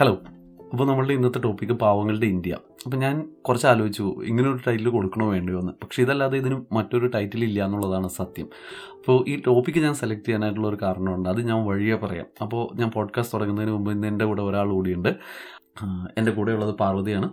Hello. അപ്പോൾ നമ്മളുടെ ഇന്നത്തെ ടോപ്പിക്ക് പാവങ്ങളുടെ ഇന്ത്യ. അപ്പോൾ ഞാൻ കുറച്ച് ആലോചിച്ചു ഇങ്ങനൊരു ടൈറ്റിൽ കൊടുക്കണോ വേണ്ടയോ എന്ന്. പക്ഷേ ഇതല്ലാതെ ഇതിന് മറ്റൊരു ടൈറ്റിൽ ഇല്ല എന്നുള്ളതാണ് സത്യം. അപ്പോൾ ഈ ടോപ്പിക്ക് ഞാൻ സെലക്ട് ചെയ്യാനായിട്ടുള്ള ഒരു കാരണമുണ്ട്, അത് ഞാൻ വഴിയെ പറയാം. അപ്പോൾ ഞാൻ പോഡ്കാസ്റ്റ് തുടങ്ങുന്നതിന് മുമ്പ് ഇന്ന് എൻ്റെ കൂടെ ഒരാൾ കൂടിയുണ്ട്. എൻ്റെ കൂടെയുള്ളത് പാർവതിയാണ്.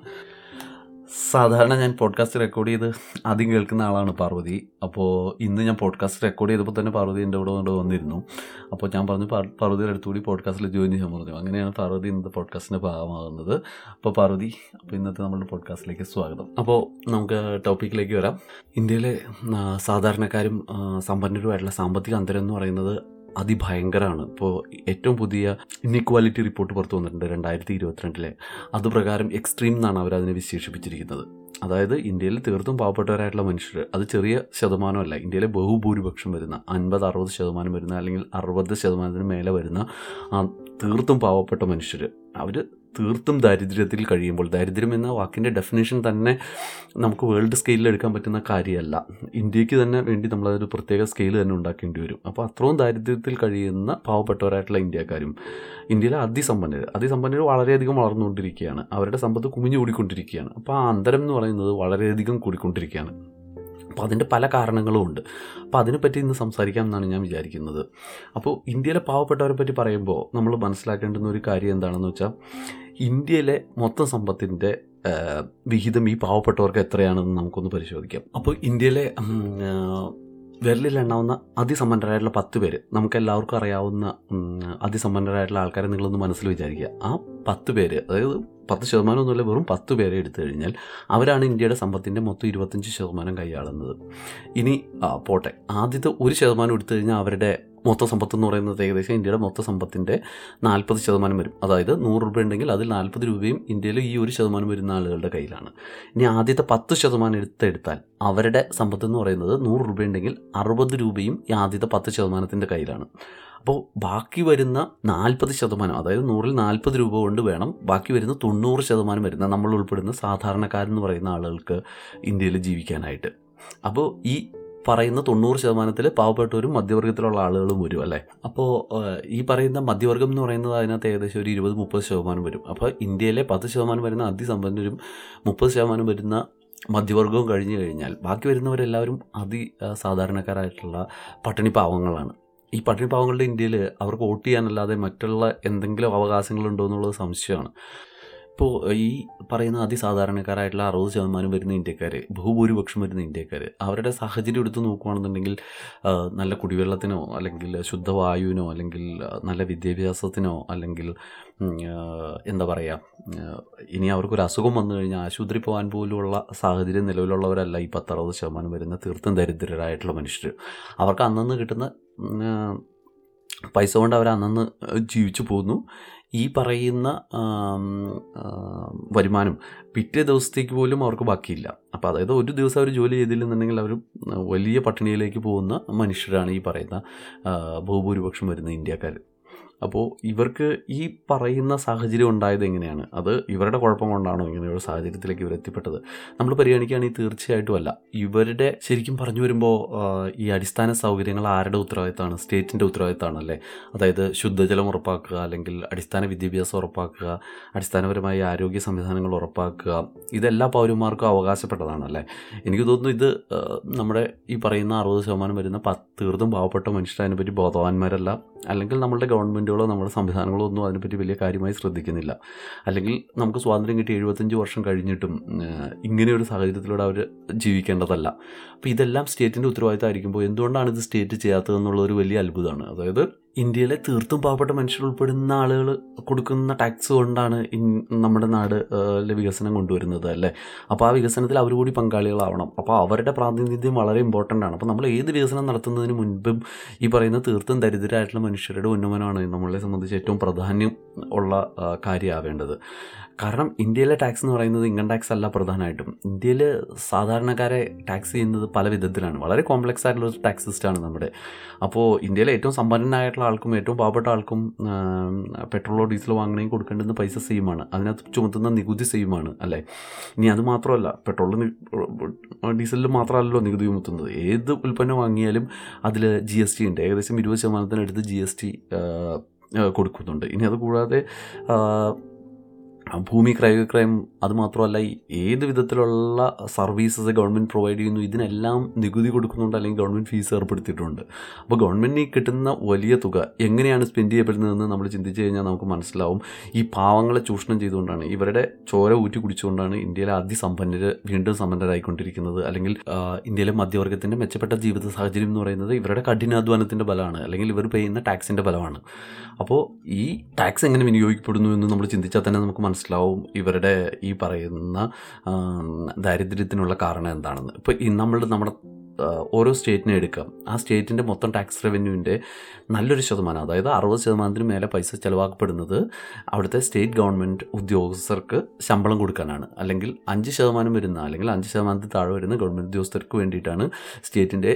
സാധാരണ ഞാൻ പോഡ്കാസ്റ്റ് റെക്കോർഡ് ചെയ്ത് ആദ്യം കേൾക്കുന്ന ആളാണ് പാർവതി. അപ്പോൾ ഇന്ന് ഞാൻ പോഡ്കാസ്റ്റ് റെക്കോർഡ് ചെയ്തപ്പോൾ തന്നെ പാർവതി എൻ്റെ കൂടെ കൊണ്ട് വന്നിരുന്നു. അപ്പോൾ ഞാൻ പറഞ്ഞു പാർവതിയുടെ അടുത്തുകൂടി പോഡ്കാസ്റ്റിൽ ജോയിൻ ചെയ്യാൻ പറഞ്ഞു. അങ്ങനെയാണ് പാർവതി ഇന്നത്തെ പോഡ്കാസ്റ്റിൻ്റെ ഭാഗമാകുന്നത്. അപ്പോൾ പാർവതി, അപ്പോൾ ഇന്നത്തെ നമ്മുടെ പോഡ്കാസ്റ്റിലേക്ക് സ്വാഗതം. അപ്പോൾ നമുക്ക് ടോപ്പിക്കിലേക്ക് വരാം. ഇന്ത്യയിലെ സാധാരണക്കാരും സമ്പന്നരുമായിട്ടുള്ള സാമ്പത്തിക അന്തരം എന്ന് പറയുന്നത് അതിഭയങ്കരമാണ്. ഇപ്പോൾ ഏറ്റവും പുതിയ ഇൻഇക്വാലിറ്റി റിപ്പോർട്ട് പുറത്തു വന്നിട്ടുണ്ട് 2022. അതുപ്രകാരം എക്സ്ട്രീം എന്നാണ് അവരതിനെ വിശേഷിപ്പിച്ചിരിക്കുന്നത്. അതായത് ഇന്ത്യയിൽ തീർത്തും പാവപ്പെട്ടവരായിട്ടുള്ള മനുഷ്യർ, അത് ചെറിയ ശതമാനമല്ല, ഇന്ത്യയിലെ ബഹുഭൂരിപക്ഷം വരുന്ന 50-60% വരുന്ന അല്ലെങ്കിൽ 60% മേലെ വരുന്ന തീർത്തും പാവപ്പെട്ട മനുഷ്യർ, അവർ തീർത്തും ദാരിദ്ര്യത്തിൽ കഴിയുമ്പോൾ, ദാരിദ്ര്യം എന്ന വാക്കിൻ്റെ ഡെഫിനേഷൻ തന്നെ നമുക്ക് വേൾഡ് സ്കെയിലിൽ എടുക്കാൻ പറ്റുന്ന കാര്യമല്ല. ഇന്ത്യക്ക് തന്നെ വേണ്ടി നമ്മളതൊരു പ്രത്യേക സ്കെയിൽ തന്നെ ഉണ്ടാക്കേണ്ടി വരും. അപ്പോൾ അത്രയും ദാരിദ്ര്യത്തിൽ കഴിയുന്ന പാവപ്പെട്ടവരായിട്ടുള്ള ഇന്ത്യക്കാരും ഇന്ത്യയിലെ അതിസമ്പന്നർ വളരെയധികം വളർന്നുകൊണ്ടിരിക്കുകയാണ്. അവരുടെ സമ്പത്ത് കുമിഞ്ഞു കൂടിക്കൊണ്ടിരിക്കുകയാണ്. അപ്പോൾ ആ അന്തരം എന്ന് പറയുന്നത് വളരെയധികം കൂടിക്കൊണ്ടിരിക്കുകയാണ്. അപ്പോൾ അതിൻ്റെ പല കാരണങ്ങളും ഉണ്ട്. അപ്പോൾ അതിനെപ്പറ്റി ഇന്ന് സംസാരിക്കാം എന്നാണ് ഞാൻ വിചാരിക്കുന്നത്. അപ്പോൾ ഇന്ത്യയിലെ പാവപ്പെട്ടവരെ പറ്റി പറയുമ്പോൾ നമ്മൾ മനസ്സിലാക്കേണ്ടുന്ന ഒരു കാര്യം എന്താണെന്ന് വെച്ചാൽ, ഇന്ത്യയിലെ മൊത്തം സമ്പത്തിൻ്റെ വിഹിതം ഈ പാവപ്പെട്ടവർക്ക് എത്രയാണെന്ന് നമുക്കൊന്ന് പരിശോധിക്കാം. അപ്പോൾ ഇന്ത്യയിലെ വിരലിലെണ്ണാവുന്ന അതിസമ്പന്നരായിട്ടുള്ള 10 പേര്, നമുക്കെല്ലാവർക്കും അറിയാവുന്ന അതിസമ്പന്നരായിട്ടുള്ള ആൾക്കാരെ നിങ്ങളൊന്ന് മനസ്സിൽ വിചാരിക്കുക. ആ 10 പേര്, അതായത് 10% ഒന്നുമില്ല, വെറും 10 പേരെ എടുത്തു കഴിഞ്ഞാൽ അവരാണ് ഇന്ത്യയുടെ സമ്പത്തിൻ്റെ മൊത്തം 25% കൈയാളുന്നത്. ഇനി പോട്ടെ, ആദ്യത്തെ 1% എടുത്തു കഴിഞ്ഞാൽ അവരുടെ മൊത്തം സമ്പത്ത് എന്ന് പറയുന്നത് ഏകദേശം ഇന്ത്യയുടെ മൊത്തം സമ്പത്തിൻ്റെ 40% വരും. അതായത് 100 രൂപ ഉണ്ടെങ്കിൽ അതിൽ 40 രൂപയും ഇന്ത്യയിൽ ഈ 1% വരുന്ന ആളുകളുടെ കയ്യിലാണ്. ഇനി ആദ്യത്തെ 10% എടുത്താൽ അവരുടെ സമ്പത്ത് എന്ന് പറയുന്നത് 100 രൂപ ഉണ്ടെങ്കിൽ 60 രൂപയും ഈ ആദ്യത്തെ 10%-ൻ്റെ കയ്യിലാണ്. അപ്പോൾ ബാക്കി വരുന്ന 40%, അതായത് 100-ൽ 40 രൂപ കൊണ്ട് വേണം ബാക്കി വരുന്ന 90% വരുന്ന നമ്മൾ ഉൾപ്പെടുന്ന സാധാരണക്കാരെന്ന് പറയുന്ന ആളുകൾക്ക് ഇന്ത്യയിൽ ജീവിക്കാനായിട്ട്. അപ്പോൾ ഈ പറയുന്ന 90% പാവപ്പെട്ടവരും മധ്യവർഗത്തിലുള്ള ആളുകളും വരും അല്ലേ. അപ്പോൾ ഈ പറയുന്ന മധ്യവർഗം എന്ന് പറയുന്നത് അതിനകത്ത് ഏകദേശം ഒരു 20-30% വരും. അപ്പോൾ ഇന്ത്യയിലെ 10% വരുന്ന അതിസമ്പന്നരും 30% വരുന്ന മധ്യവർഗവും കഴിഞ്ഞു കഴിഞ്ഞാൽ ബാക്കി വരുന്നവരെല്ലാവരും സാധാരണക്കാരായിട്ടുള്ള പട്ടിണി പാവങ്ങളാണ്. ഈ പട്ടിണി പാവങ്ങളുടെ ഇന്ത്യയിൽ അവർക്ക് വോട്ട് ചെയ്യാനല്ലാതെ മറ്റുള്ള എന്തെങ്കിലും അവകാശങ്ങളുണ്ടോ എന്നുള്ളത് സംശയമാണ്. ഇപ്പോൾ ഈ പറയുന്ന അതിസാധാരണക്കാരായിട്ടുള്ള 60% വരുന്ന ഇന്ത്യക്കാർ, ബഹുഭൂരിപക്ഷം വരുന്ന ഇന്ത്യക്കാർ, അവരുടെ സാഹചര്യം എടുത്ത് നോക്കുകയാണെന്നുണ്ടെങ്കിൽ നല്ല കുടിവെള്ളത്തിനോ അല്ലെങ്കിൽ ശുദ്ധവായുവിനോ അല്ലെങ്കിൽ നല്ല വിദ്യാഭ്യാസത്തിനോ അല്ലെങ്കിൽ എന്താ പറയുക, ഇനി അവർക്കൊരു അസുഖം വന്നു കഴിഞ്ഞാൽ ആശുപത്രി പോകാൻ പോലുമുള്ള സാഹചര്യം നിലവിലുള്ളവരല്ല ഈ 10-60% വരുന്ന തീർത്തും ദരിദ്രരായിട്ടുള്ള മനുഷ്യർ. അവർക്ക് അന്നന്ന് കിട്ടുന്ന പൈസ കൊണ്ട് അവർ അന്നന്ന് ജീവിച്ചു പോകുന്നു. ഈ പറയുന്ന വരുമാനം പിറ്റേ ദിവസത്തേക്ക് പോലും അവർക്ക് ബാക്കിയില്ല. അപ്പോൾ അതായത് ഒരു ദിവസം അവർ ജോലി ചെയ്തില്ലെന്നുണ്ടെങ്കിൽ അവർ വലിയ പട്ടിണിയിലേക്ക് പോകുന്ന മനുഷ്യരാണ് ഈ പറയുന്ന ബഹുഭൂരിപക്ഷം വരുന്ന ഇന്ത്യക്കാർ. അപ്പോൾ ഇവർക്ക് ഈ പറയുന്ന സാഹചര്യം ഉണ്ടായത് എങ്ങനെയാണ്? അത് ഇവരുടെ കുഴപ്പം കൊണ്ടാണോ ഇങ്ങനെയുള്ള സാഹചര്യത്തിലേക്ക് ഇവർ എത്തിപ്പെട്ടത്? നമ്മൾ പരിഗണിക്കുകയാണെങ്കിൽ തീർച്ചയായിട്ടും അല്ല. ഇവരുടെ ശരിക്കും പറഞ്ഞു വരുമ്പോൾ ഈ അടിസ്ഥാന സൗകര്യങ്ങൾ ആരുടെ ഉത്തരവാദിത്തമാണ്? സ്റ്റേറ്റിൻ്റെ ഉത്തരവാദിത്തമാണല്ലേ. അതായത് ശുദ്ധജലം ഉറപ്പാക്കുക, അല്ലെങ്കിൽ അടിസ്ഥാന വിദ്യാഭ്യാസം ഉറപ്പാക്കുക, അടിസ്ഥാനപരമായ ആരോഗ്യ സംവിധാനങ്ങൾ ഉറപ്പാക്കുക, ഇതെല്ലാ പൗരന്മാർക്കും അവകാശപ്പെട്ടതാണല്ലേ. എനിക്ക് തോന്നുന്നു ഇത് നമ്മുടെ ഈ പറയുന്ന 60% വരുന്ന തീർത്തും പാവപ്പെട്ട മനുഷ്യർ അതിനെപ്പറ്റി ബോധവാന്മാരല്ല, അല്ലെങ്കിൽ നമ്മളുടെ ഗവൺമെൻറ്റുകളോ നമ്മുടെ സംവിധാനങ്ങളോ ഒന്നും അതിനെപ്പറ്റി വലിയ കാര്യമായി ശ്രദ്ധിക്കുന്നില്ല. അല്ലെങ്കിൽ നമുക്ക് സ്വാതന്ത്ര്യം കിട്ടി 75 വർഷം കഴിഞ്ഞിട്ടും ഇങ്ങനെയൊരു സാഹചര്യത്തിലൂടെ അവർ ജീവിക്കേണ്ടതല്ല. അപ്പോൾ ഇതെല്ലാം സ്റ്റേറ്റിൻ്റെ ഉത്തരവാദിത്തമായിരിക്കുമ്പോൾ എന്തുകൊണ്ടാണ് ഇത് സ്റ്റേറ്റ് ചെയ്യാത്തതെന്നുള്ളൊരു വലിയ അത്ഭുതമാണ്. അതായത് ഇന്ത്യയിലെ തീർത്തും പാവപ്പെട്ട മനുഷ്യർ ഉൾപ്പെടുന്ന ആളുകൾ കൊടുക്കുന്ന ടാക്സ് കൊണ്ടാണ് നമ്മുടെ നാട് വികസനം കൊണ്ടുവരുന്നത് അല്ലേ. അപ്പോൾ ആ വികസനത്തിൽ അവർ കൂടി പങ്കാളികളാവണം. അപ്പോൾ അവരുടെ പ്രാതിനിധ്യം വളരെ ഇമ്പോർട്ടൻ്റ് ആണ്. അപ്പോൾ നമ്മൾ ഏത് വികസനം നടത്തുന്നതിന് മുൻപും ഈ പറയുന്ന തീർത്തും ദരിദ്രരായിട്ടുള്ള മനുഷ്യരുടെ ഉന്നമനമാണ് നമ്മളെ സംബന്ധിച്ച് ഏറ്റവും പ്രാധാന്യം ഉള്ള കാര്യമാവേണ്ടത്. കാരണം ഇന്ത്യയിലെ ടാക്സ് എന്ന് പറയുന്നത് ഇൻകം ടാക്സ് അല്ല പ്രധാനമായിട്ടും. ഇന്ത്യയിൽ സാധാരണക്കാരെ ടാക്സ് ചെയ്യുന്നത് പല വിധത്തിലാണ്. വളരെ കോംപ്ലക്സ് ആയിട്ടുള്ള ഒരു ടാക്സ് സിസ്റ്റമാണ് നമ്മുടെ. അപ്പോൾ ഇന്ത്യയിലെ ഏറ്റവും സമ്പന്നനായിട്ടുള്ള ആൾക്കും ഏറ്റവും പാവപ്പെട്ട ആൾക്കും പെട്രോളോ ഡീസലോ വാങ്ങണമെങ്കിൽ കൊടുക്കേണ്ടുന്ന പൈസ സെയിമാണ്, അതിനകത്ത് ചുമത്തുന്ന നികുതി സെയിമാണ് അല്ലേ. ഇനി അത് മാത്രമല്ല, പെട്രോളിൽ ഡീസലിൽ മാത്രമല്ലല്ലോ നികുതി ചുമത്തുന്നത്. ഏത് ഉൽപ്പന്നം വാങ്ങിയാലും അതിൽ GST ഉണ്ട്. ഏകദേശം 20% അടുത്ത് GST കൊടുക്കുന്നുണ്ട്. ഇനി അതുകൂടാതെ ഭൂമി ക്രയവിക്രയം, അതുമാത്രമല്ല ഏത് വിധത്തിലുള്ള സർവീസസ് ഗവൺമെൻറ് പ്രൊവൈഡ് ചെയ്യുന്നു ഇതിനെല്ലാം നികുതി കൊടുക്കുന്നുണ്ട്, അല്ലെങ്കിൽ ഗവൺമെൻറ് ഫീസ് ഏർപ്പെടുത്തിയിട്ടുണ്ട്. അപ്പോൾ ഗവൺമെൻറ്റിന് കിട്ടുന്ന വലിയ തുക എങ്ങനെയാണ് സ്പെൻഡ് ചെയ്യപ്പെടുന്നതെന്ന് നമ്മൾ ചിന്തിച്ച് കഴിഞ്ഞാൽ നമുക്ക് മനസ്സിലാവും. ഈ പാവങ്ങളെ ചൂഷണം ചെയ്തുകൊണ്ടാണ്, ഇവരുടെ ചോര ഊറ്റി കുടിച്ചുകൊണ്ടാണ് ഇന്ത്യയിലെ അതിസമ്പന്നർ വീണ്ടും സമ്പന്നരായിക്കൊണ്ടിരിക്കുന്നത്. അല്ലെങ്കിൽ ഇന്ത്യയിലെ മധ്യവർഗത്തിൻ്റെ മെച്ചപ്പെട്ട ജീവിത സാഹചര്യം എന്ന് പറയുന്നത് ഇവരുടെ കഠിനാധ്വാനത്തിൻ്റെ ബലമാണ്, അല്ലെങ്കിൽ ഇവർ ചെയ്യുന്ന ടാക്സിൻ്റെ ബലമാണ്. അപ്പോൾ ഈ ടാക്സ് എങ്ങനെ വിനിയോഗിക്കപ്പെടുന്നു എന്ന് നമ്മൾ ചിന്തിച്ചാൽ തന്നെ നമുക്ക് മനസ്സിലാവും ഇവരുടെ ഈ പറയുന്ന ദാരിദ്ര്യത്തിനുള്ള കാരണം എന്താണെന്ന്. ഇപ്പോൾ നമ്മുടെ ഓരോ സ്റ്റേറ്റിനെ എടുക്കാം, ആ സ്റ്റേറ്റിൻ്റെ മൊത്തം ടാക്സ് റവന്യൂവിൻ്റെ നല്ലൊരു ശതമാനം, അതായത് 60% മേലെ പൈസ ചിലവാക്കപ്പെടുന്നത് അവിടുത്തെ സ്റ്റേറ്റ് ഗവൺമെൻറ് ഉദ്യോഗസ്ഥർക്ക് ശമ്പളം കൊടുക്കാനാണ്. അല്ലെങ്കിൽ 5% വരുന്ന, അല്ലെങ്കിൽ 5% താഴെ വരുന്ന ഗവൺമെൻറ് ഉദ്യോഗസ്ഥർക്ക് വേണ്ടിയിട്ടാണ് സ്റ്റേറ്റിൻ്റെ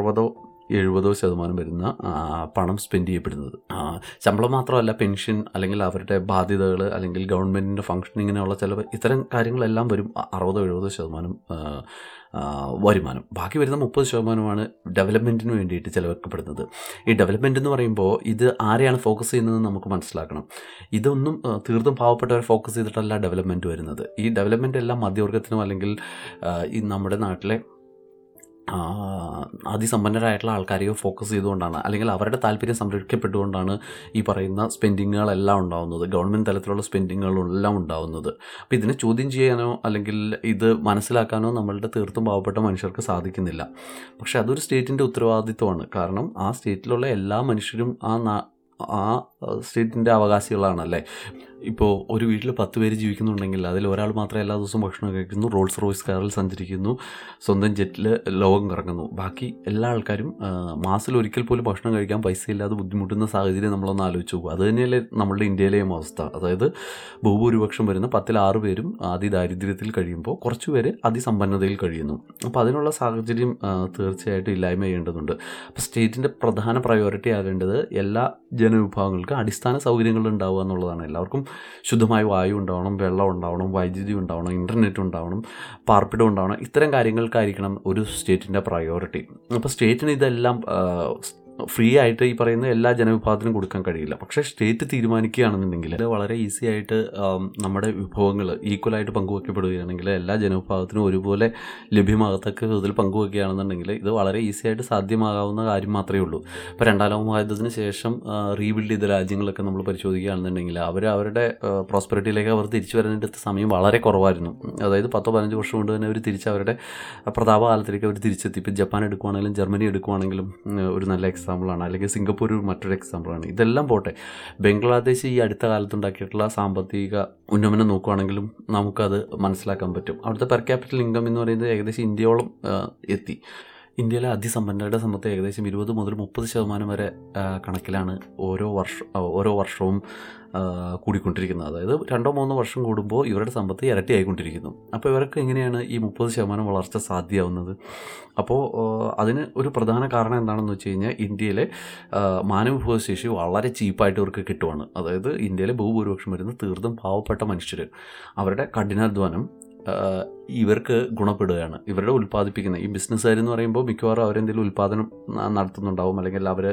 60-70% വരുന്ന പണം സ്പെൻഡ് ചെയ്യപ്പെടുന്നത്. ശമ്പളം മാത്രമല്ല, പെൻഷൻ, അല്ലെങ്കിൽ അവരുടെ ബാധ്യതകൾ, അല്ലെങ്കിൽ ഗവൺമെൻറ്റിൻ്റെ ഫംഗ്ഷനിങ്ങിനുള്ള ചിലവ്, ഇത്തരം കാര്യങ്ങളെല്ലാം വരും 60-70% വരുമാനം. ബാക്കി വരുന്ന 30%മാണ് ഡെവലപ്മെൻറ്റിന് വേണ്ടിയിട്ട് ചിലവാക്കപ്പെടുന്നത്. ഈ ഡെവലപ്മെൻറ്റ് എന്ന് പറയുമ്പോൾ ഇത് ആരെയാണ് ഫോക്കസ് ചെയ്യുന്നതെന്ന് നമുക്ക് മനസ്സിലാക്കണം. ഇതൊന്നും തീർത്തും പാവപ്പെട്ടവരെ ഫോക്കസ് ചെയ്തിട്ടല്ല ഡെവലപ്മെൻറ്റ് വരുന്നത്. ഈ ഡെവലപ്മെൻറ്റ് എല്ലാം മധ്യവർഗത്തിനോ, അല്ലെങ്കിൽ ഈ നമ്മുടെ നാട്ടിലെ അതിസമ്പന്നരായിട്ടുള്ള ആൾക്കാരെയോ ഫോക്കസ് ചെയ്തുകൊണ്ടാണ്, അല്ലെങ്കിൽ അവരുടെ താല്പര്യം സംരക്ഷിക്കപ്പെട്ടുകൊണ്ടാണ് ഈ പറയുന്ന സ്പെൻഡിങ്ങുകളെല്ലാം ഉണ്ടാകുന്നത്, ഗവൺമെൻറ് തലത്തിലുള്ള സ്പെൻഡിങ്ങുകളെല്ലാം ഉണ്ടാകുന്നത്. അപ്പോൾ ഇതിനെ ചോദ്യം ചെയ്യാനോ അല്ലെങ്കിൽ ഇത് മനസ്സിലാക്കാനോ നമ്മളുടെ തീർത്തും പാവപ്പെട്ട മനുഷ്യർക്ക് സാധിക്കുന്നില്ല. പക്ഷേ അതൊരു സ്റ്റേറ്റിൻ്റെ ഉത്തരവാദിത്വമാണ്. കാരണം ആ സ്റ്റേറ്റിലുള്ള എല്ലാ മനുഷ്യരും ആ സ്റ്റേറ്റിൻ്റെ അവകാശികളാണല്ലേ. ഇപ്പോൾ ഒരു വീട്ടിൽ 10 പേര് ജീവിക്കുന്നുണ്ടെങ്കിൽ അതിൽ ഒരാൾ മാത്രമേ എല്ലാ ദിവസവും ഭക്ഷണം കഴിക്കുന്നു, റോൾസ് റോയ്സ് കാറിൽ സഞ്ചരിക്കുന്നു, സ്വന്തം ജെറ്റിൽ ലോകം കറങ്ങുന്നു. ബാക്കി എല്ലാ ആൾക്കാരും മാസത്തിൽ ഒരിക്കൽ പോലും ഭക്ഷണം കഴിക്കാൻ പൈസയില്ലാതെ ബുദ്ധിമുട്ടുന്ന സാഹചര്യം നമ്മളൊന്ന് ആലോചിച്ച് പോകും. അത് തന്നെയല്ലേ നമ്മളുടെ ഇന്ത്യയിലെയും അവസ്ഥ. അതായത് ഭൂരിപക്ഷം വരുന്ന 10-ൽ 6 പേരും അതിദാരിദ്ര്യത്തിൽ കഴിയുമ്പോൾ കുറച്ച് പേര് അതിസമ്പന്നതയിൽ കഴിയുന്നു. അപ്പോൾ അതിനുള്ള സാഹചര്യം തീർച്ചയായിട്ടും ഇല്ലായ്മ ചെയ്യേണ്ടതുണ്ട്. അപ്പോൾ സ്റ്റേറ്റിൻ്റെ പ്രധാന പ്രയോറിറ്റി ആകേണ്ടത് എല്ലാ ജനവിഭാഗങ്ങൾക്ക് അടിസ്ഥാന സൗകര്യങ്ങൾ ഉണ്ടാവുക എന്നുള്ളതാണ്. എല്ലാവർക്കും ശുദ്ധമായ വായു ഉണ്ടാവണം, വെള്ളം ഉണ്ടാവണം, വൈദ്യുതി ഉണ്ടാവണം, ഇൻ്റർനെറ്റ് ഉണ്ടാവണം, പാർപ്പിടം ഉണ്ടാവണം. ഇത്തരം കാര്യങ്ങൾക്കായിരിക്കണം ഒരു സ്റ്റേറ്റിൻ്റെ പ്രയോറിറ്റി. അപ്പോൾ സ്റ്റേറ്റിന് ഇതെല്ലാം ഫ്രീ ആയിട്ട് ഈ പറയുന്ന എല്ലാ ജനവിഭാഗത്തിനും കൊടുക്കാൻ കഴിയില്ല. പക്ഷേ സ്റ്റേറ്റ് തീരുമാനിക്കുകയാണെന്നുണ്ടെങ്കിൽ വളരെ ഈസി ആയിട്ട് നമ്മുടെ വിഭവങ്ങൾ ഈക്വലായിട്ട് പങ്കുവയ്ക്കപ്പെടുകയാണെങ്കിൽ, എല്ലാ ജനവിഭാഗത്തിനും ഒരുപോലെ ലഭ്യമാകത്തക്ക വിധത്തിൽ പങ്കുവയ്ക്കുകയാണെന്നുണ്ടെങ്കിൽ ഇത് വളരെ ഈസി ആയിട്ട് സാധ്യമാകാവുന്ന കാര്യം മാത്രമേ ഉള്ളൂ. ഇപ്പോൾ 2ാം ലോക മഹായുദ്ധത്തിന് ശേഷം റീബിൽഡ് ചെയ്ത രാജ്യങ്ങളൊക്കെ നമ്മൾ പരിശോധിക്കുകയാണെന്നുണ്ടെങ്കിൽ അവരുടെ പ്രോസ്പെറിറ്റിയിലേക്ക് അവർ തിരിച്ചു വരാനെടുത്ത സമയം വളരെ കുറവായിരുന്നു. അതായത് 10-15 വർഷം കൊണ്ട് തന്നെ അവർ അവരുടെ പ്രതാപകാലത്തിലേക്ക് അവർ തിരിച്ചെത്തി. ഇപ്പോൾ ജപ്പാൻ എടുക്കുവാണെങ്കിലും ജർമ്മനി എടുക്കുവാണെങ്കിലും ഒരു നല്ല എക്സാമ്പിളാണ്, അല്ലെങ്കിൽ സിംഗപ്പൂർ മറ്റൊരു എക്സാമ്പിളാണ്. ഇതെല്ലാം പോട്ടെ, ബംഗ്ലാദേശ് ഈ അടുത്ത കാലത്തുണ്ടാക്കിയിട്ടുള്ള സാമ്പത്തിക ഉന്നമനം നോക്കുകയാണെങ്കിലും നമുക്കത് മനസ്സിലാക്കാൻ പറ്റും. അവിടുത്തെ പെർ ക്യാപിറ്റൽ ഇൻകം എന്ന് പറയുന്നത് ഏകദേശം ഇന്ത്യയോളം എത്തി. ഇന്ത്യയിലെ അതിസമ്പന്നരുടെ സമ്പത്ത് ഏകദേശം 20-30% വരെ കണക്കിലാണ് ഓരോ വർഷവും കൂടിക്കൊണ്ടിരിക്കുന്നത്. അതായത് 2-3 വർഷം കൂടുമ്പോൾ ഇവരുടെ സമ്പത്ത് ഇരട്ടിയായിക്കൊണ്ടിരിക്കുന്നു. അപ്പോൾ ഇവർക്ക് എങ്ങനെയാണ് ഈ 30% വളർച്ച സാധ്യമാവുന്നത്? അപ്പോൾ അതിന് ഒരു പ്രധാന കാരണം എന്താണെന്ന് വെച്ച് കഴിഞ്ഞാൽ ഇന്ത്യയിലെ മാനവവിഭവശേഷി വളരെ ചീപ്പായിട്ട് ഇവർക്ക് കിട്ടുവാണ്. അതായത് ഇന്ത്യയിലെ ഭൂരിപക്ഷം വരുന്ന തീർത്തും പാവപ്പെട്ട മനുഷ്യർ, അവരുടെ കഠിനാധ്വാനം ഇവർക്ക് ഗുണപ്പെടുകയാണ്. ഇവരുടെ ഉൽപ്പാദിപ്പിക്കുന്ന ഈ ബിസിനസ്സുകാരെന്ന് പറയുമ്പോൾ മിക്കവാറും അവരെന്തെങ്കിലും ഉൽപ്പാദനം നടത്തുന്നുണ്ടാവും, അല്ലെങ്കിൽ അവർ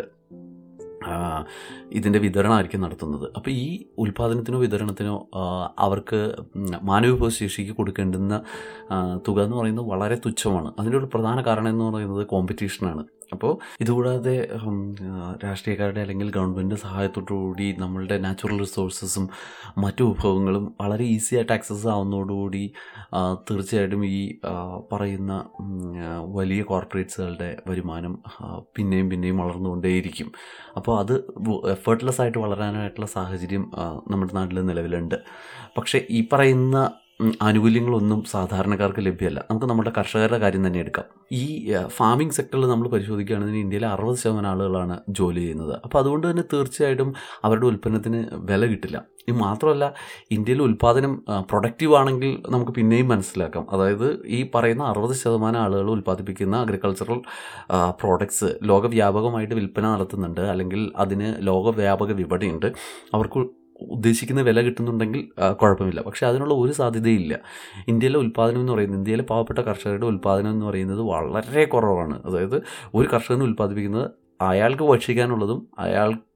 ഇതിൻ്റെ വിതരണമായിരിക്കും നടത്തുന്നത്. അപ്പോൾ ഈ ഉൽപ്പാദനത്തിനോ വിതരണത്തിനോ അവർക്ക് മാനവവിഭവശേഷിക്ക് കൊടുക്കേണ്ടുന്ന തുക എന്ന് പറയുന്നത് വളരെ തുച്ഛമാണ്. അതിൻ്റെ ഒരു പ്രധാന കാരണം എന്ന് പറയുന്നത് കോമ്പറ്റീഷനാണ്. അപ്പോൾ ഇതുകൂടാതെ രാഷ്ട്രീയക്കാരുടെ അല്ലെങ്കിൽ ഗവൺമെൻറ് സഹായത്തോടുകൂടി നമ്മളുടെ നാച്ചുറൽ റിസോഴ്സസും മറ്റു വിഭവങ്ങളും വളരെ ഈസി ആയിട്ട് ആക്സസ് ആവുന്നതോടുകൂടി തീർച്ചയായിട്ടും ഈ പറയുന്ന വലിയ കോർപ്പറേറ്റ്സുകളുടെ വരുമാനം പിന്നെയും വളർന്നുകൊണ്ടേയിരിക്കും. അപ്പോൾ അത് എഫേർട്ട്ലെസ് ആയിട്ട് വളരാനായിട്ടുള്ള സാഹചര്യം നമ്മുടെ നാട്ടിൽ നിലവിലുണ്ട്. പക്ഷേ ഈ പറയുന്ന ആനുകൂല്യങ്ങളൊന്നും സാധാരണക്കാർക്ക് ലഭ്യമല്ല. നമുക്ക് നമ്മുടെ കർഷകരുടെ കാര്യം തന്നെ എടുക്കാം. ഈ ഫാമിംഗ് സെക്ടറിൽ നമ്മൾ പരിശോധിക്കുകയാണെങ്കിൽ ഇന്ത്യയിലെ 60% ആളുകളാണ് ജോലി ചെയ്യുന്നത്. അപ്പോൾ അതുകൊണ്ട് തന്നെ തീർച്ചയായിട്ടും അവരുടെ ഉൽപ്പന്നത്തിന് വില കിട്ടില്ല. ഇത് മാത്രമല്ല, ഇന്ത്യയിലെ ഉൽപ്പാദനം പ്രൊഡക്റ്റീവ് ആണെങ്കിൽ നമുക്ക് പിന്നെയും മനസ്സിലാക്കാം. അതായത് ഈ പറയുന്ന 60% ആളുകൾ ഉൽപ്പാദിപ്പിക്കുന്ന അഗ്രികൾച്ചറൽ പ്രോഡക്ട്സ് ലോകവ്യാപകമായിട്ട് വിൽപ്പന നടത്തുന്നുണ്ട്, അല്ലെങ്കിൽ അതിന് ലോകവ്യാപക വിപണിയുണ്ട്. അവർക്ക് ഉദ്ദേശിക്കുന്ന വില കിട്ടുന്നുണ്ടെങ്കിൽ കുഴപ്പമില്ല. പക്ഷേ അതിനുള്ള ഒരു സാധ്യതയില്ല. ഇന്ത്യയിലെ ഉൽപ്പാദനം എന്ന് പറയുന്നത്, ഇന്ത്യയിലെ പാവപ്പെട്ട കർഷകരുടെ ഉൽപ്പാദനം എന്ന് പറയുന്നത് വളരെ കുറവാണ്. അതായത് ഒരു കർഷകന് ഉൽപ്പാദിപ്പിക്കുന്നത് അയാൾക്ക് ഭക്ഷിക്കാനുള്ളതും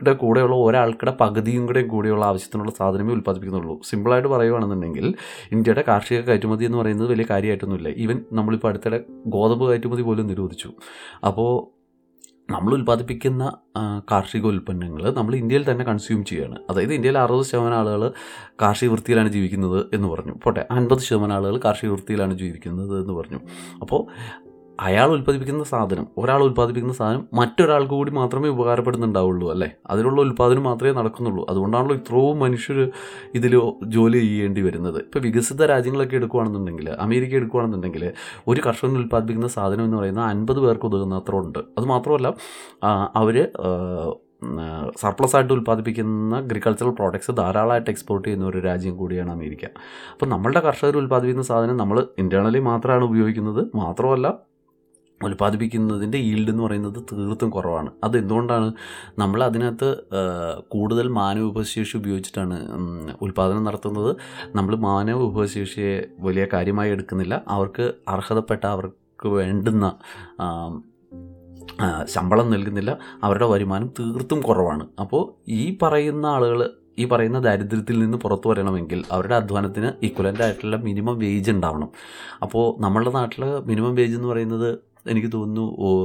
ഒരാളുടെ കൂടെയുള്ള ഒരാൾക്കുടെ പകുതിയും കൂടെയുള്ള ആവശ്യത്തിനുള്ള സാധനമേ ഉൽപ്പാദിപ്പിക്കുന്നുള്ളൂ. സിമ്പിളായിട്ട് പറയുകയാണെന്നുണ്ടെങ്കിൽ ഇന്ത്യയുടെ കാർഷിക കയറ്റുമതി എന്ന് പറയുന്നത് വലിയ കാര്യമായിട്ടൊന്നുമില്ല. ഈവൻ നമ്മളിപ്പോൾ അടുത്തിടെ ഗോതമ്പ് കയറ്റുമതി പോലും നിരോധിച്ചു. അപ്പോൾ നമ്മൾ ഉൽപ്പാദിപ്പിക്കുന്ന കാർഷിക ഉൽപ്പന്നങ്ങൾ നമ്മൾ ഇന്ത്യയിൽ തന്നെ കൺസ്യൂം ചെയ്യുകയാണ്. അതായത് ഇന്ത്യയിൽ 60% ആളുകൾ കാർഷിക വൃത്തിയിലാണ് ജീവിക്കുന്നത് എന്ന് പറഞ്ഞു. പോട്ടെ, 50% ആളുകൾ കാർഷിക വൃത്തിയിലാണ് ജീവിക്കുന്നത് എന്ന് പറഞ്ഞു. അപ്പോൾ ഒരാൾ ഉൽപ്പാദിപ്പിക്കുന്ന സാധനം മറ്റൊരാൾക്ക് കൂടി മാത്രമേ ഉപകാരപ്പെടുന്നുണ്ടാവുള്ളൂ അല്ലേ? അതിലുള്ള ഉൽപ്പാദനം മാത്രമേ നടക്കുന്നുള്ളൂ. അതുകൊണ്ടാണല്ലോ ഇത്രയും മനുഷ്യർ ഇതിൽ ജോലി ചെയ്യേണ്ടി വരുന്നത്. ഇപ്പോൾ വികസിത രാജ്യങ്ങളൊക്കെ എടുക്കുകയാണെന്നുണ്ടെങ്കിൽ, അമേരിക്ക എടുക്കുകയാണെന്നുണ്ടെങ്കിൽ, ഒരു കർഷകൻ ഉൽപ്പാദിപ്പിക്കുന്ന സാധനം എന്ന് പറയുന്നത് 50 പേർക്ക് ഉതകുന്നത്ര ഉണ്ട്. അതുമാത്രമല്ല, അവർ സർപ്ലസ് ആയിട്ട് ഉൽപ്പാദിപ്പിക്കുന്ന അഗ്രികൾച്ചറൽ പ്രോഡക്ട്സ് ധാരാളമായിട്ട് എക്സ്പോർട്ട് ചെയ്യുന്ന ഒരു രാജ്യം കൂടിയാണ് അമേരിക്ക. അപ്പോൾ നമ്മളുടെ കർഷകർ ഉൽപ്പാദിപ്പിക്കുന്ന സാധനം നമ്മൾ ഇൻറ്റേർണലി മാത്രമാണ് ഉപയോഗിക്കുന്നത്. മാത്രമല്ല, ഉൽപ്പാദിപ്പിക്കുന്നതിൻ്റെ ഈൽഡ് എന്ന് പറയുന്നത് തീർത്തും കുറവാണ്. അത് എന്തുകൊണ്ടാണ്? നമ്മൾ അതിനകത്ത് കൂടുതൽ മാനവ വിഭവശേഷി ഉപയോഗിച്ചിട്ടാണ് ഉൽപ്പാദനം നടത്തുന്നത്. നമ്മൾ മാനവ വിഭവശേഷിയെ വലിയ കാര്യമായി എടുക്കുന്നില്ല. അവർക്ക് അർഹതപ്പെട്ട, അവർക്ക് വേണ്ടുന്ന ശമ്പളം നൽകുന്നില്ല. അവരുടെ വരുമാനം തീർത്തും കുറവാണ്. അപ്പോൾ ഈ പറയുന്ന ദാരിദ്ര്യത്തിൽ നിന്ന് പുറത്തു വരണമെങ്കിൽ അവരുടെ അധ്വാനത്തിന് ഈക്വലൻ്റ് ആയിട്ടുള്ള മിനിമം വേജ് ഉണ്ടാവണം. അപ്പോൾ നമ്മളുടെ നാട്ടിൽ മിനിമം വേജ് എന്ന് പറയുന്നത് എനിക്ക് തോന്നുന്നു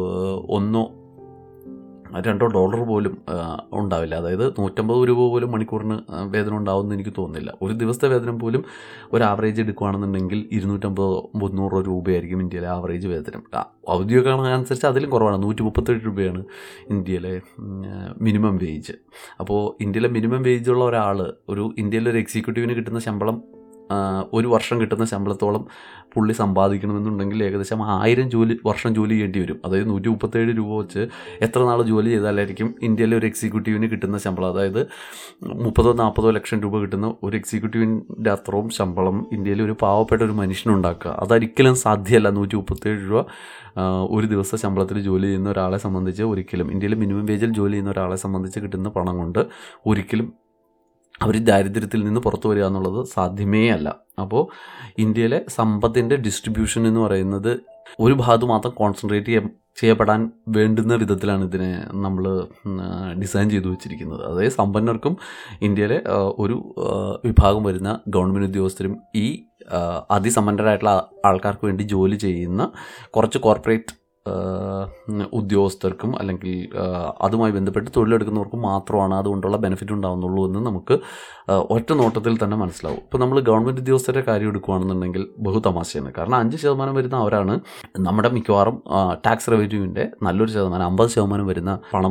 $1-2 പോലും ഉണ്ടാവില്ല. അതായത് 150 രൂപ പോലും മണിക്കൂറിന് വേതനം ഉണ്ടാവുമെന്ന് എനിക്ക് തോന്നുന്നില്ല. ഒരു ദിവസത്തെ വേതനം പോലും ഒരു ആവറേജ് എടുക്കുകയാണെന്നുണ്ടെങ്കിൽ 250-300 രൂപയായിരിക്കും ഇന്ത്യയിലെ ആവറേജ് വേതനം. ഔദ്യോഗിക അനുസരിച്ച് അതിലും കുറവാണ്. 137 രൂപയാണ് ഇന്ത്യയിലെ മിനിമം വേജ്. അപ്പോൾ ഇന്ത്യയിലെ മിനിമം വേജുള്ള ഒരാൾ, ഇന്ത്യയിലൊരു എക്സിക്യൂട്ടീവിന് കിട്ടുന്ന ശമ്പളം, ഒരു വർഷം കിട്ടുന്ന ശമ്പളത്തോളം പുള്ളി സമ്പാദിക്കണമെന്നുണ്ടെങ്കിൽ ഏകദേശം 1000 വർഷം ജോലി ചെയ്യേണ്ടി വരും. അതായത് 137 രൂപ വെച്ച് എത്ര നാൾ ജോലി ചെയ്താലായിരിക്കും ഇന്ത്യയിലെ ഒരു എക്സിക്യൂട്ടീവിന് കിട്ടുന്ന ശമ്പളം? അതായത് 30-40 ലക്ഷം രൂപ കിട്ടുന്ന ഒരു എക്സിക്യൂട്ടീവിൻ്റെ അത്രയും ശമ്പളം ഇന്ത്യയിൽ ഒരു പാവപ്പെട്ട ഒരു മനുഷ്യനുണ്ടാക്കുക അതൊരിക്കലും സാധ്യമല്ല. 137 രൂപ ഒരു ദിവസം ശമ്പളത്തിൽ ജോലി ചെയ്യുന്ന ഒരാളെ സംബന്ധിച്ച് ഒരിക്കലും, ഇന്ത്യയിൽ മിനിമം വേജിൽ ജോലി ചെയ്യുന്ന ഒരാളെ സംബന്ധിച്ച് കിട്ടുന്ന പണം കൊണ്ട് ഒരിക്കലും അവർ ദാരിദ്ര്യത്തിൽ നിന്ന് പുറത്തു വരിക എന്നുള്ളത് സാധ്യമേ അല്ല. അപ്പോൾ ഇന്ത്യയിലെ സമ്പത്തിൻ്റെ ഡിസ്ട്രിബ്യൂഷൻ എന്ന് പറയുന്നത് ഒരു ഭാഗത്ത് മാത്രം കോൺസെൻട്രേറ്റ് ചെയ്യപ്പെടാൻ വേണ്ടുന്ന വിധത്തിലാണ് ഇതിനെ നമ്മൾ ഡിസൈൻ ചെയ്തു വെച്ചിരിക്കുന്നത്. അതായത് സമ്പന്നർക്കും ഇന്ത്യയിലെ ഒരു വിഭാഗം വരുന്ന ഗവൺമെൻറ് ഉദ്യോഗസ്ഥരും ഈ അതിസമ്പന്നരായിട്ടുള്ള ആൾക്കാർക്ക് വേണ്ടി ജോലി ചെയ്യുന്ന കുറച്ച് കോർപ്പറേറ്റ് ഉദ്യോഗസ്ഥർക്കും അല്ലെങ്കിൽ അതുമായി ബന്ധപ്പെട്ട് തൊഴിലെടുക്കുന്നവർക്കും മാത്രമാണ് അതുകൊണ്ടുള്ള ബെനിഫിറ്റ് ഉണ്ടാകുന്നുള്ളൂ എന്ന് നമുക്ക് ഒറ്റ നോട്ടത്തിൽ തന്നെ മനസ്സിലാവും. ഇപ്പോൾ നമ്മൾ ഗവൺമെൻറ് ഉദ്യോഗസ്ഥരുടെ കാര്യം എടുക്കുകയാണെന്നുണ്ടെങ്കിൽ ബഹുതമാശയാണ്. കാരണം 5% വരുന്ന അവരാണ് നമ്മുടെ മിക്കവാറും ടാക്സ് റവന്യൂവിൻ്റെ നല്ലൊരു ശതമാനം, 50% വരുന്ന പണം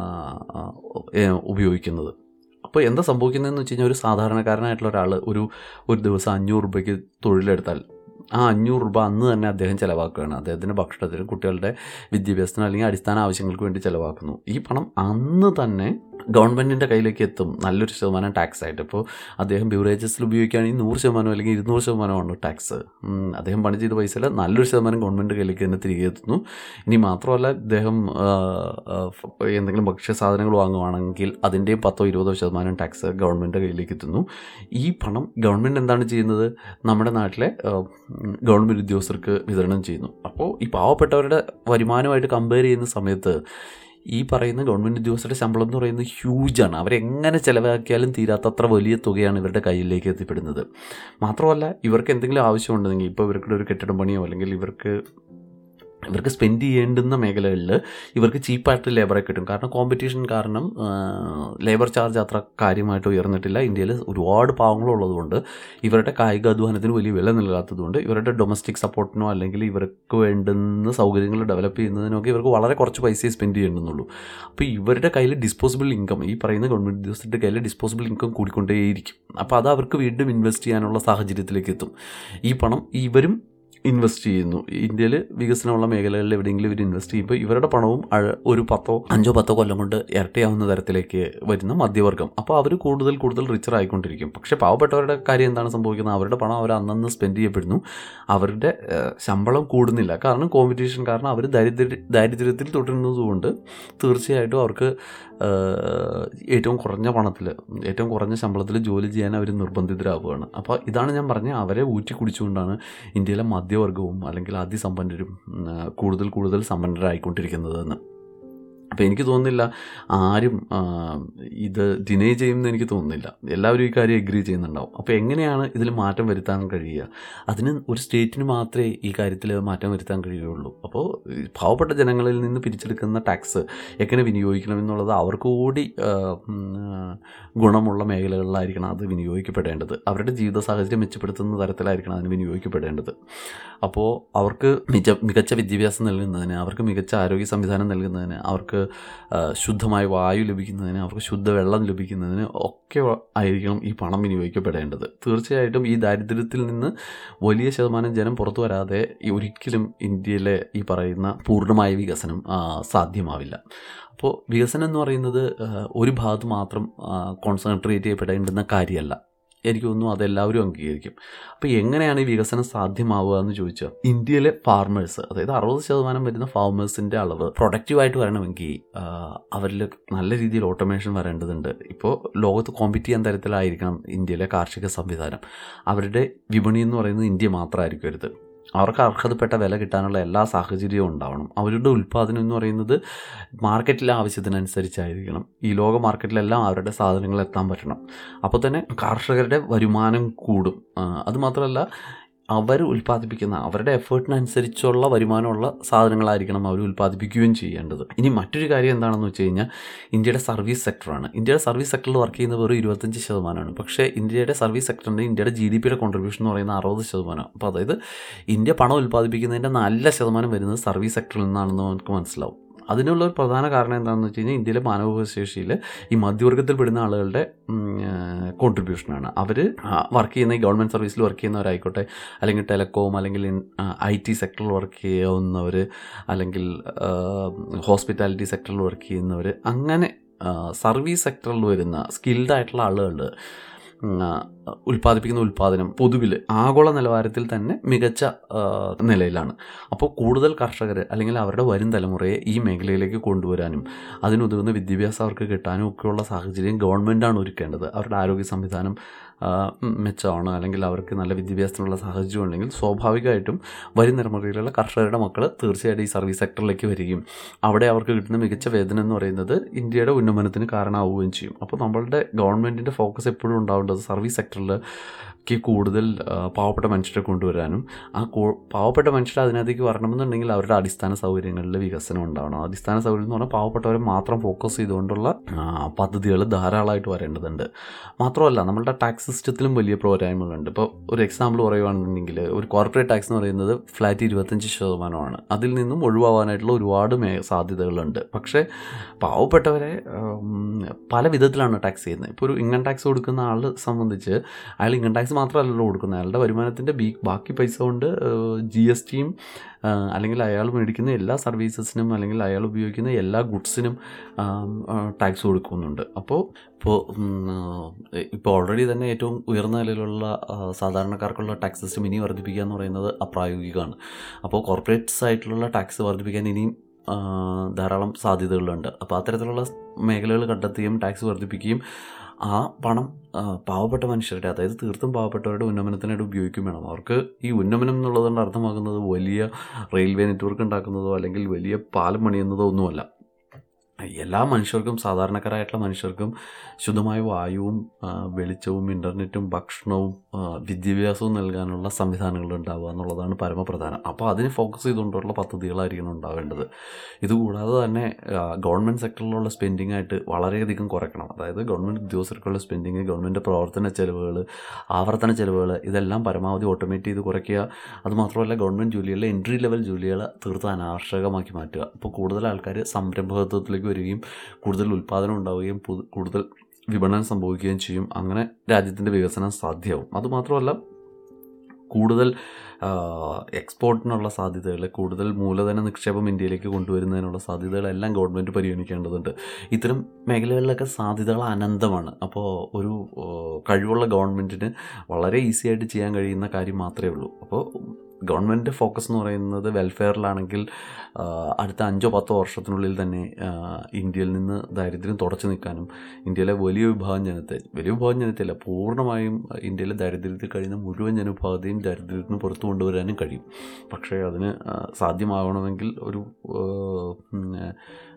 ഉപയോഗിക്കുന്നത്. അപ്പോൾ എന്താ സംഭവിക്കുന്നതെന്ന് വെച്ച് കഴിഞ്ഞാൽ, ഒരു സാധാരണക്കാരനായിട്ടുള്ള ഒരാൾ ഒരു ദിവസം 500 രൂപയ്ക്ക് തൊഴിലെടുത്താൽ ആ 500 രൂപ അന്ന് തന്നെ അദ്ദേഹം ചിലവാക്കുകയാണ്. അദ്ദേഹത്തിൻ്റെ ഭക്ഷണത്തിനും കുട്ടികളുടെ വിദ്യാഭ്യാസത്തിനും അല്ലെങ്കിൽ അടിസ്ഥാന ആവശ്യങ്ങൾക്ക് വേണ്ടി ചിലവാക്കുന്നു. ഈ പണം അന്ന് തന്നെ ഗവൺമെൻറ്റിൻ്റെ കയ്യിലേക്ക് എത്തും, നല്ലൊരു ശതമാനം ടാക്സ് ആയിട്ട്. ഇപ്പോൾ അദ്ദേഹം ബിവറേജസിൽ ഉപയോഗിക്കുകയാണെങ്കിൽ 100% അല്ലെങ്കിൽ 200% ടാക്സ്. അദ്ദേഹം പണി ചെയ്ത പൈസയിൽ നല്ലൊരു ശതമാനം ഗവൺമെൻറ് കയ്യിലേക്ക് തന്നെ തിരികെ എത്തുന്നു. ഇനി മാത്രമല്ല, ഇദ്ദേഹം എന്തെങ്കിലും ഭക്ഷ്യസാധനങ്ങൾ വാങ്ങുകയാണെങ്കിൽ അതിൻ്റെയും 10-20% ടാക്സ് ഗവൺമെൻറ് കയ്യിലേക്ക് എത്തുന്നു. ഈ പണം ഗവൺമെൻറ് എന്താണ് ചെയ്യുന്നത്? നമ്മുടെ നാട്ടിലെ ഗവൺമെൻറ് ഉദ്യോഗസ്ഥർക്ക് വിതരണം ചെയ്യുന്നു. അപ്പോൾ ഈ പാവപ്പെട്ടവരുടെ വരുമാനമായിട്ട് കമ്പയർ ചെയ്യുന്ന സമയത്ത് ഈ പറയുന്ന ഗവൺമെൻറ് ഉദ്യോഗസ്ഥരുടെ ശമ്പളം എന്ന് പറയുന്നത് ഹ്യൂജാണ്. അവരെങ്ങനെ ചിലവാക്കിയാലും തീരാത്തത്ര വലിയ തുകയാണ് ഇവരുടെ കയ്യിലേക്ക് എത്തിപ്പെടുന്നത്. മാത്രമല്ല, ഇവർക്ക് എന്തെങ്കിലും ആവശ്യമുണ്ടെങ്കിൽ, ഇപ്പോൾ ഇവർക്കുടെ ഒരു കെട്ടിടം പണിയോ അല്ലെങ്കിൽ ഇവർക്ക് സ്പെൻഡ് ചെയ്യേണ്ടുന്ന മേഖലകളിൽ ഇവർക്ക് ചീപ്പായിട്ട് ലേബറെ കിട്ടും. കാരണം കോമ്പറ്റീഷൻ കാരണം ലേബർ ചാർജ് അത്ര കാര്യമായിട്ട് ഉയർന്നിട്ടില്ല. ഇന്ത്യയിൽ ഒരുപാട് പാവങ്ങളുള്ളതുകൊണ്ട് ഇവരുടെ കായിക അധ്വാനത്തിന് വലിയ വില നൽകാത്തതുകൊണ്ട് ഇവരുടെ ഡൊമസ്റ്റിക് സപ്പോർട്ടിനോ അല്ലെങ്കിൽ ഇവർക്ക് വേണ്ടുന്ന സൗകര്യങ്ങൾ ഡെവലപ്പ് ചെയ്യുന്നതിനൊക്കെ ഇവർക്ക് വളരെ കുറച്ച് പൈസയെ സ്പെൻഡ് ചെയ്യേണ്ടുന്നുള്ളൂ. അപ്പോൾ ഇവരുടെ കയ്യിൽ ഡിസ്പോസിബിൾ ഇൻകം, ഈ പറയുന്ന ഗവൺമെൻറ് ഉദ്യോഗസ്ഥരുടെ കയ്യിൽ ഡിസ്പോസിബിൾ ഇൻകം കൂടിക്കൊണ്ടേയിരിക്കും. അപ്പോൾ അത് അവർക്ക് വീണ്ടും ഇൻവെസ്റ്റ് ചെയ്യാനുള്ള സാഹചര്യത്തിലേക്ക് എത്തും. ഈ പണം ഇവരും ഇൻവെസ്റ്റ് ചെയ്യുന്നു. ഇന്ത്യയിൽ വികസനമുള്ള മേഖലകളിൽ എവിടെയെങ്കിലും ഇവർ ഇൻവെസ്റ്റ് ചെയ്യുമ്പോൾ ഇവരുടെ പണവും ഒരു 5-10 കൊല്ലം കൊണ്ട് ഇരട്ടിയാവുന്ന തരത്തിലേക്ക് വരുന്ന മധ്യവർഗം. അപ്പോൾ അവർ കൂടുതൽ റിച്ചർ ആയിക്കൊണ്ടിരിക്കും. പക്ഷേ പാവപ്പെട്ടവരുടെ കാര്യം എന്താണ് സംഭവിക്കുന്നത്? അവരുടെ പണം അവർ അന്നന്ന് സ്പെൻഡ് ചെയ്യപ്പെടുന്നു. അവരുടെ ശമ്പളം കൂടുന്നില്ല. കാരണം കോമ്പറ്റീഷൻ കാരണം അവർ ദാരിദ്ര്യത്തിൽ തുടരുന്നതുകൊണ്ട് തീർച്ചയായിട്ടും അവർക്ക് ഏറ്റവും കുറഞ്ഞ ശമ്പളത്തിൽ ജോലി ചെയ്യാൻ അവർ നിർബന്ധിതരാകുകയാണ്. അപ്പോൾ ഇതാണ് ഞാൻ പറഞ്ഞത്, അവരെ ഊറ്റി കുടിച്ചുകൊണ്ടാണ് ഇന്ത്യയിലെ മധ്യവർഗവും അല്ലെങ്കിൽ അതിസമ്പന്നരും കൂടുതൽ സമ്പന്നരായിക്കൊണ്ടിരിക്കുന്നതെന്ന്. അപ്പോൾ എനിക്ക് തോന്നുന്നില്ല ആരും ഇത് ഡിനൈ ചെയ്യുമെന്ന് എനിക്ക് തോന്നുന്നില്ല. എല്ലാവരും ഈ കാര്യം എഗ്രി ചെയ്യുന്നുണ്ടാവും. അപ്പോൾ എങ്ങനെയാണ് ഇതിൽ മാറ്റം വരുത്താൻ കഴിയുക? അതിന് ഒരു സ്റ്റേറ്റിന് മാത്രമേ ഈ കാര്യത്തിൽ മാറ്റം വരുത്താൻ കഴിയുകയുള്ളൂ. അപ്പോൾ പാവപ്പെട്ട ജനങ്ങളിൽ നിന്ന് പിരിച്ചെടുക്കുന്ന ടാക്സ് എങ്ങനെ വിനിയോഗിക്കണം എന്നുള്ളത് അവർക്ക് കൂടി ഗുണമുള്ള മേഖലകളിലായിരിക്കണം അത് വിനിയോഗിക്കപ്പെടേണ്ടത്. അവരുടെ ജീവിത സാഹചര്യം മെച്ചപ്പെടുത്തുന്ന തരത്തിലായിരിക്കണം അതിന് വിനിയോഗിക്കപ്പെടേണ്ടത്. അപ്പോൾ അവർക്ക് മികച്ച വിദ്യാഭ്യാസം നൽകുന്നതിന്, അവർക്ക് മികച്ച ആരോഗ്യ സംവിധാനം നൽകുന്നതിന്, അവർക്ക് ശുദ്ധമായ വായു ലഭിക്കുന്നതിന്, അവർക്ക് ശുദ്ധവെള്ളം ലഭിക്കുന്നതിന് ഒക്കെ ആയിരിക്കണം ഈ പണം വിനിയോഗിക്കപ്പെടേണ്ടത്. തീർച്ചയായിട്ടും ഈ ദാരിദ്ര്യത്തിൽ നിന്ന് വലിയ ശതമാനം ജനം പുറത്തു വരാതെ ഒരിക്കലും ഇന്ത്യയിലെ ഈ പറയുന്ന പൂർണ്ണമായ വികസനം സാധ്യമാവില്ല. അപ്പോൾ വികസനം എന്ന് പറയുന്നത് ഒരു ഭാഗത്ത് മാത്രം കോൺസെൻട്രേറ്റ് ചെയ്യപ്പെടേണ്ടുന്ന കാര്യമല്ല. എനിക്ക് തോന്നുന്നു അതെല്ലാവരും അംഗീകരിക്കും. അപ്പോൾ എങ്ങനെയാണ് ഈ വികസനം സാധ്യമാവുക എന്ന് ചോദിച്ചാൽ, ഇന്ത്യയിലെ ഫാർമേഴ്സ്, അതായത് 60% വരുന്ന ഫാർമേഴ്സിൻ്റെ അളവ് പ്രൊഡക്റ്റീവായിട്ട് വരണമെങ്കിൽ അവരിൽ നല്ല രീതിയിൽ ഓട്ടോമേഷൻ വരേണ്ടതുണ്ട്. ഇപ്പോൾ ലോകത്ത് കോമ്പീറ്റ് ചെയ്യാൻ തരത്തിലായിരിക്കണം ഇന്ത്യയിലെ കാർഷിക സംവിധാനം. അവരുടെ വിപണി എന്ന് പറയുന്നത് ഇന്ത്യ മാത്രമായിരിക്കരുത്. അവർക്ക് അർഹതപ്പെട്ട വില കിട്ടാനുള്ള എല്ലാ സാഹചര്യവും ഉണ്ടാവണം. അവരുടെ ഉൽപ്പാദനം എന്ന് പറയുന്നത് മാർക്കറ്റിലെ ആവശ്യത്തിനനുസരിച്ചായിരിക്കണം. ഈ ലോക മാർക്കറ്റിലെല്ലാം അവരുടെ സാധനങ്ങൾ എത്താൻ പറ്റണം. അപ്പോൾ തന്നെ കർഷകരുടെ വരുമാനം കൂടും. അതുമാത്രമല്ല, അവർ ഉൽപ്പാദിപ്പിക്കുന്ന അവരുടെ എഫേർട്ടിനനുസരിച്ചുള്ള വരുമാനമുള്ള സാധനങ്ങളായിരിക്കണം അവർ ഉൽപ്പാദിപ്പിക്കുകയും ചെയ്യേണ്ടത്. ഇനി മറ്റൊരു കാര്യം എന്താണെന്ന് വെച്ച് കഴിഞ്ഞാൽ, ഇന്ത്യയുടെ സർവീസ് സെക്ടറാണ്. ഇന്ത്യയുടെ സർവീസ് സെക്ടറിൽ വർക്ക് ചെയ്യുന്നത് വെറും 25%. പക്ഷേ ഇന്ത്യയുടെ സർവീസ് സെക്ടറിൻ്റെ ഇന്ത്യയുടെ GDP കോൺട്രിബ്യൂഷൻ എന്ന് പറയുന്നത് 60%. അപ്പോൾ അതായത് ഇന്ത്യ പണം ഉൽപ്പാദിപ്പിക്കുന്നതിൻ്റെ നല്ല ശതമാനം വരുന്നത് സർവീസ് സെക്ടറിൽ നിന്നാണെന്ന് നമുക്ക് മനസ്സിലാവും. അതിനുള്ള ഒരു പ്രധാന കാരണം എന്താണെന്ന് വെച്ച് കഴിഞ്ഞാൽ, ഇന്ത്യയിലെ മാനവവിഭവശേഷിയിൽ ഈ മധ്യവർഗത്തിൽപ്പെടുന്ന ആളുകളുടെ കോൺട്രിബ്യൂഷനാണ്. അവർ വർക്ക് ചെയ്യുന്ന ഈ ഗവൺമെൻറ് സർവീസിൽ വർക്ക് ചെയ്യുന്നവരായിക്കോട്ടെ, അല്ലെങ്കിൽ ടെലികോം, അല്ലെങ്കിൽ IT സെക്ടറിൽ വർക്ക് ചെയ്യുന്നവർ, അല്ലെങ്കിൽ ഹോസ്പിറ്റാലിറ്റി സെക്ടറിൽ വർക്ക് ചെയ്യുന്നവർ, അങ്ങനെ സർവീസ് സെക്ടറിൽ വരുന്ന സ്കിൽഡായിട്ടുള്ള ആളുകൾ ഉൽപ്പാദിപ്പിക്കുന്ന ഉൽപ്പാദനം പൊതുവിൽ ആഗോള നിലവാരത്തിൽ തന്നെ മികച്ച നിലയിലാണ്. അപ്പോൾ കൂടുതൽ കർഷകർ അല്ലെങ്കിൽ അവരുടെ വരും തലമുറയെ ഈ മേഖലയിലേക്ക് കൊണ്ടുവരാനും അതിനുതകുന്ന വിദ്യാഭ്യാസം അവർക്ക് കിട്ടാനും ഒക്കെയുള്ള സാഹചര്യം ഗവൺമെൻറ്റാണ് ഒരുക്കേണ്ടത്. അവരുടെ ആരോഗ്യ സംവിധാനം മെച്ചമാണ്, അല്ലെങ്കിൽ അവർക്ക് നല്ല വിദ്യാഭ്യാസത്തിനുള്ള സാഹചര്യം ഉണ്ടെങ്കിൽ സ്വാഭാവികമായിട്ടും വരും തലമുറയിലുള്ള കർഷകരുടെ മക്കൾ തീർച്ചയായിട്ടും ഈ സർവീസ് സെക്ടറിലേക്ക് വരികയും അവിടെ അവർക്ക് കിട്ടുന്ന മികച്ച വേതനം എന്ന് പറയുന്നത് ഇന്ത്യയുടെ ഉന്നമനത്തിന് കാരണമാവുകയും ചെയ്യും. അപ്പോൾ നമ്മളുടെ ഗവൺമെൻറ്റിൻ്റെ ഫോക്കസ് എപ്പോഴും ഉണ്ടാവേണ്ടത് സർവീസ് സെക്ടറിലേക്ക് കൂടുതൽ പാവപ്പെട്ട മനുഷ്യരെ കൊണ്ടുവരാനും, ആ പാവപ്പെട്ട മനുഷ്യർ അതിനകത്തേക്ക് വരണമെന്നുണ്ടെങ്കിൽ അവരുടെ അടിസ്ഥാന സൗകര്യങ്ങളിൽ വികസനം ഉണ്ടാവണം. അടിസ്ഥാന സൗകര്യം എന്ന് പറഞ്ഞാൽ പാവപ്പെട്ടവരെ മാത്രം ഫോക്കസ് ചെയ്തുകൊണ്ടുള്ള പദ്ധതികൾ ധാരാളമായിട്ട് വരേണ്ടതുണ്ട്. മാത്രമല്ല, നമ്മളുടെ ടാക്സ് സിസ്റ്റത്തിലും വലിയ പോരായ്മകളുണ്ട്. ഇപ്പോൾ ഒരു എക്സാമ്പിൾ പറയുകയാണെന്നുണ്ടെങ്കിൽ, ഒരു കോർപ്പറേറ്റ് ടാക്സ് എന്ന് പറയുന്നത് ഫ്ലാറ്റ് 25%. അതിൽ നിന്നും ഒഴിവാകാനായിട്ടുള്ള ഒരുപാട് സാധ്യതകളുണ്ട്. പക്ഷേ പാവപ്പെട്ടവരെ പല വിധത്തിലാണ് ടാക്സ് ചെയ്യുന്നത്. ഇപ്പോൾ ഒരു ഇൻകം ടാക്സ് കൊടുക്കുന്ന ആളെ സംബന്ധിച്ച് അയാൾ ഇൻകം ടാക്സ് മാത്രമല്ലല്ലോ കൊടുക്കുന്നത്, അയാളുടെ വരുമാനത്തിൻ്റെ ബാക്കി പൈസ കൊണ്ട് GSTയും അല്ലെങ്കിൽ അയാൾ മേടിക്കുന്ന എല്ലാ സർവീസസിനും അല്ലെങ്കിൽ അയാൾ ഉപയോഗിക്കുന്ന എല്ലാ ഗുഡ്സിനും ടാക്സ് കൊടുക്കുന്നുണ്ട്. അപ്പോൾ ഓൾറെഡി തന്നെ ഏറ്റവും ഉയർന്ന നിലയിലുള്ള സാധാരണക്കാർക്കുള്ള ടാക്സ് സിസ്റ്റം ഇനി വർദ്ധിപ്പിക്കുക എന്ന് പറയുന്നത് അപ്രായോഗികമാണ്. അപ്പോൾ കോർപ്പറേറ്റ്സ് ആയിട്ടുള്ള ടാക്സ് വർദ്ധിപ്പിക്കാൻ ഇനിയും ധാരാളം സാധ്യതകളുണ്ട്. അപ്പോൾ അത്തരത്തിലുള്ള മേഖലകൾ കണ്ടെത്തുകയും ടാക്സ് വർദ്ധിപ്പിക്കുകയും ആ പണം പാവപ്പെട്ട മനുഷ്യരുടെ, അതായത് തീർത്തും പാവപ്പെട്ടവരുടെ ഉന്നമനത്തിനായിട്ട് ഉപയോഗിക്കുകയും വേണം. അവർക്ക് ഈ ഉന്നമനം എന്നുള്ളതുകൊണ്ട് അർത്ഥമാക്കുന്നത് വലിയ റെയിൽവേ നെറ്റ്വർക്ക് ഉണ്ടാക്കുന്നതോ അല്ലെങ്കിൽ വലിയ പാലം പണിയുന്നതോ ഒന്നുമല്ല. എല്ലാ മനുഷ്യർക്കും, സാധാരണക്കാരായിട്ടുള്ള മനുഷ്യർക്കും ശുദ്ധമായ വായുവും വെളിച്ചവും ഇൻ്റർനെറ്റും ഭക്ഷണവും വിദ്യാഭ്യാസവും നൽകാനുള്ള സംവിധാനങ്ങൾ ഉണ്ടാവുക എന്നുള്ളതാണ് പരമപ്രധാനം. അപ്പോൾ അതിന് ഫോക്കസ് ചെയ്തുകൊണ്ടുള്ള പദ്ധതികളായിരിക്കണം ഉണ്ടാവേണ്ടത്. ഇതുകൂടാതെ തന്നെ ഗവൺമെൻറ് സെക്ടറിലുള്ള സ്പെൻഡിങ് ആയിട്ട് വളരെയധികം കുറയ്ക്കണം. അതായത് ഗവൺമെൻറ് ഉദ്യോഗസ്ഥർക്കുള്ള സ്പെൻഡിങ്, ഗവൺമെൻറ് പ്രവർത്തന ചെലവുകൾ, ആവർത്തന ചെലവുകൾ, ഇതെല്ലാം പരമാവധി ഓട്ടോമേറ്റ് ചെയ്ത് കുറയ്ക്കുക. അതുമാത്രമല്ല, ഗവൺമെൻറ് ജോലികളിലെ എൻട്രി ലെവൽ ജോലികൾ തീർത്തും അനാകർഷകമാക്കി മാറ്റുക. അപ്പോൾ കൂടുതൽ ആൾക്കാർ സംരംഭകത്വത്തിലേക്ക് വരികയും കൂടുതൽ ഉൽപ്പാദനം ഉണ്ടാവുകയും കൂടുതൽ വിപണനം സംഭവിക്കുകയും ചെയ്യും. അങ്ങനെ രാജ്യത്തിൻ്റെ വികസനം സാധ്യമാവും. അതുമാത്രമല്ല, കൂടുതൽ എക്സ്പോർട്ടിനുള്ള സാധ്യതകൾ, കൂടുതൽ മൂലധന നിക്ഷേപം ഇന്ത്യയിലേക്ക് കൊണ്ടുവരുന്നതിനുള്ള സാധ്യതകളെല്ലാം ഗവൺമെൻറ് പരിഗണിക്കേണ്ടതുണ്ട്. ഇത്തരം മേഖലകളിലൊക്കെ സാധ്യതകൾ അനന്തമാണ്. അപ്പോൾ ഒരു കഴിവുള്ള ഗവൺമെൻറ്റിന് വളരെ ഈസി ആയിട്ട് ചെയ്യാൻ കഴിയുന്ന കാര്യം മാത്രമേ ഉള്ളൂ. അപ്പോൾ ഗവൺമെൻറ് ഫോക്കസ് എന്ന് പറയുന്നത് വെൽഫെയറിലാണെങ്കിൽ അടുത്ത 5-10 വർഷത്തിനുള്ളിൽ തന്നെ ഇന്ത്യയിൽ നിന്ന് ദാരിദ്ര്യം തുടച്ചു നിൽക്കാനും, ഇന്ത്യയിലെ വലിയ വിഭാഗം ജനതയല്ല, പൂർണ്ണമായും ഇന്ത്യയിലെ ദാരിദ്ര്യത്തിൽ കഴിയുന്ന മുഴുവൻ ജനവിഭാഗത്തെയും ദാരിദ്ര്യത്തിന് പുറത്തു കൊണ്ടുവരാനും കഴിയും. പക്ഷേ അതിന് സാധ്യമാകണമെങ്കിൽ ഒരു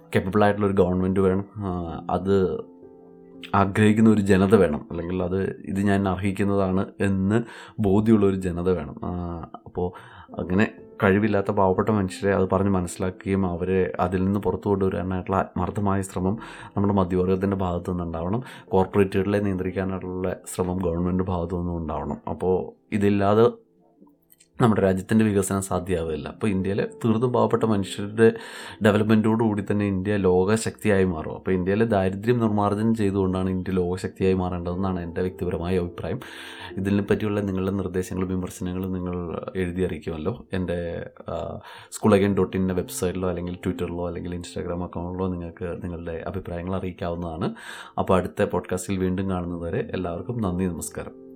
കേപ്പബിളായിട്ടുള്ളൊരു ഗവൺമെൻറ് വേണം, അത് ആഗ്രഹിക്കുന്ന ഒരു ജനത വേണം, അല്ലെങ്കിൽ ഇത് ഞാൻ അർഹിക്കുന്നതാണ് എന്ന് ബോധ്യമുള്ളൊരു ജനത വേണം. അപ്പോൾ അങ്ങനെ കഴിവില്ലാത്ത പാവപ്പെട്ട മനുഷ്യരെ അത് പറഞ്ഞ് മനസ്സിലാക്കുകയും അവരെ അതിൽ നിന്ന് പുറത്തു കൊണ്ടുവരാനായിട്ടുള്ള ആത്മാർത്ഥമായ ശ്രമം നമ്മുടെ മധ്യവർഗത്തിൻ്റെ ഭാഗത്തു നിന്നുണ്ടാവണം. കോർപ്പറേറ്റുകളെ നിയന്ത്രിക്കാനായിട്ടുള്ള ശ്രമം ഗവൺമെൻറ് ഭാഗത്തു നിന്നും ഉണ്ടാവണം. അപ്പോൾ ഇതില്ലാതെ നമ്മുടെ രാജ്യത്തിൻ്റെ വികസനം സാധ്യമാവില്ല. അപ്പോൾ ഇന്ത്യയിലെ തീർത്തും പാവപ്പെട്ട മനുഷ്യരുടെ ഡെവലപ്മെൻറ്റോടുകൂടി തന്നെ ഇന്ത്യ ലോകശക്തിയായി മാറും. അപ്പോൾ ഇന്ത്യയിലെ ദാരിദ്ര്യം നിർമ്മാർജ്ജനം ചെയ്തുകൊണ്ടാണ് ഇന്ത്യ ലോകശക്തിയായി മാറേണ്ടതെന്നാണ് എൻ്റെ വ്യക്തിപരമായ അഭിപ്രായം. ഇതിനെ പറ്റിയുള്ള നിങ്ങളുടെ നിർദ്ദേശങ്ങളും വിമർശനങ്ങളും നിങ്ങൾ എഴുതി അറിയിക്കുമല്ലോ. എൻ്റെ schoolagain.in വെബ്സൈറ്റിലോ അല്ലെങ്കിൽ ട്വിറ്ററിലോ അല്ലെങ്കിൽ ഇൻസ്റ്റാഗ്രാം അക്കൗണ്ടിലോ നിങ്ങൾക്ക് നിങ്ങളുടെ അഭിപ്രായങ്ങൾ അറിയിക്കാവുന്നതാണ്. അപ്പോൾ അടുത്ത പോഡ്കാസ്റ്റിൽ വീണ്ടും കാണുന്നതുവരെ എല്ലാവർക്കും നന്ദി, നമസ്കാരം.